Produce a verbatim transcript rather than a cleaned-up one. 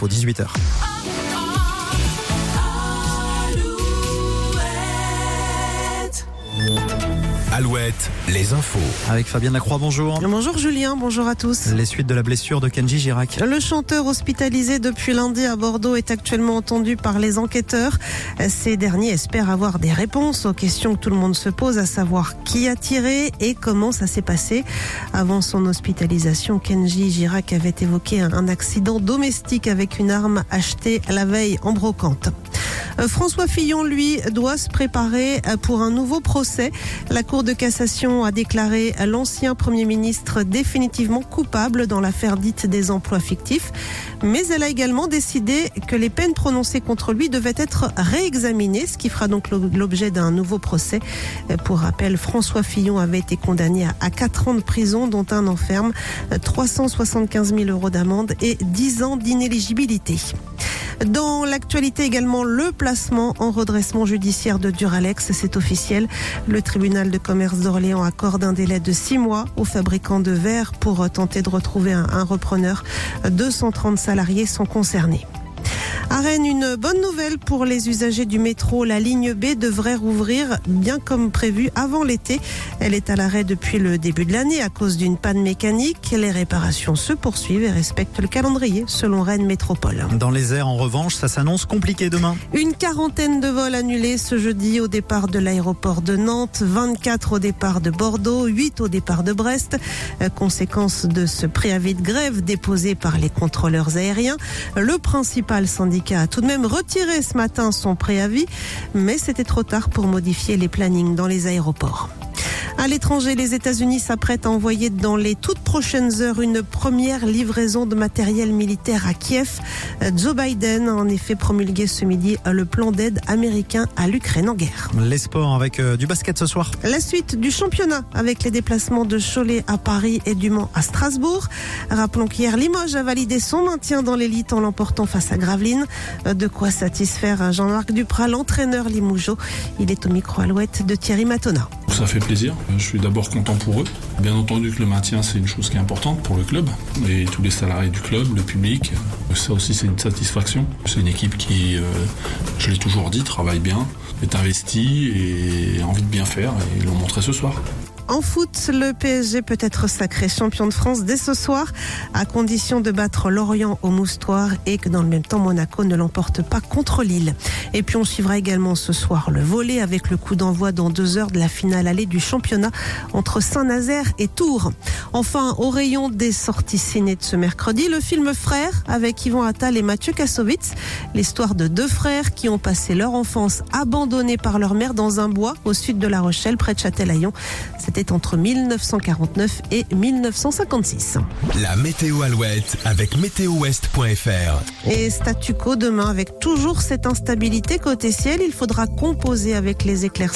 infos, dix-huit heures. Alouette, les infos. Avec Fabienne Lacroix, bonjour. Bonjour Julien, bonjour à tous. Les suites de la blessure de Kenji Girac. Le chanteur hospitalisé depuis lundi à Bordeaux est actuellement entendu par les enquêteurs. Ces derniers espèrent avoir des réponses aux questions que tout le monde se pose, à savoir qui a tiré et comment ça s'est passé. Avant son hospitalisation, Kenji Girac avait évoqué un accident domestique avec une arme achetée la veille en brocante. François Fillon, lui, doit se préparer pour un nouveau procès. La Cour de cassation a déclaré l'ancien Premier ministre définitivement coupable dans l'affaire dite des emplois fictifs. Mais elle a également décidé que les peines prononcées contre lui devaient être réexaminées, ce qui fera donc l'objet d'un nouveau procès. Pour rappel, François Fillon avait été condamné à quatre ans de prison, dont un an ferme, trois cent soixante-quinze mille euros d'amende et dix ans d'inéligibilité. Dans l'actualité également, le placement en redressement judiciaire de Duralex, c'est officiel. Le tribunal de commerce d'Orléans accorde un délai de six mois aux fabricants de verre pour tenter de retrouver un, un repreneur. deux cent trente salariés sont concernés. À Rennes, une bonne nouvelle pour les usagers du métro. La ligne B devrait rouvrir bien comme prévu avant l'été. Elle est à l'arrêt depuis le début de l'année à cause d'une panne mécanique. Les réparations se poursuivent et respectent le calendrier selon Rennes Métropole. Dans les airs, en revanche, ça s'annonce compliqué demain. Une quarantaine de vols annulés ce jeudi au départ de l'aéroport de Nantes, vingt-quatre au départ de Bordeaux, huit au départ de Brest. Conséquence de ce préavis de grève déposé par les contrôleurs aériens. Le principal syndicat a tout de même retiré ce matin son préavis, mais c'était trop tard pour modifier les plannings dans les aéroports. À l'étranger, les États-Unis s'apprêtent à envoyer dans les toutes prochaines heures une première livraison de matériel militaire à Kiev. Joe Biden a en effet promulgué ce midi le plan d'aide américain à l'Ukraine en guerre. Les sports avec euh, du basket ce soir. La suite du championnat avec les déplacements de Cholet à Paris et du Mans à Strasbourg. Rappelons qu'hier, Limoges a validé son maintien dans l'élite en l'emportant face à Gravelines. De quoi satisfaire Jean-Marc Duprat, l'entraîneur limougeot. Il est au micro Alouette de Thierry Matona. Ça fait plaisir. Je suis d'abord content pour eux. Bien entendu que le maintien, c'est une chose qui est importante pour le club et tous les salariés du club, le public. Ça aussi, c'est une satisfaction. C'est une équipe qui, euh, je l'ai toujours dit, travaille bien, est investie et a envie de bien faire et ils l'ont montré ce soir. En foot, le P S G peut être sacré champion de France dès ce soir, à condition de battre Lorient au Moustoir et que dans le même temps, Monaco ne l'emporte pas contre Lille. Et puis on suivra également ce soir le volley avec le coup d'envoi dans deux heures de la finale allée du championnat entre Saint-Nazaire et Tours. Enfin, au rayon des sorties ciné de ce mercredi, le film Frères avec Yvan Attal et Mathieu Kassovitz. L'histoire de deux frères qui ont passé leur enfance abandonnés par leur mère dans un bois au sud de La Rochelle, près de Châtelaillon. C'était entre mille neuf cent quarante-neuf et mille neuf cent cinquante-six. La météo Alouette avec météo ouest point f r. Et statu quo demain avec toujours cette instabilité côté ciel. Il faudra composer avec les éclaircies.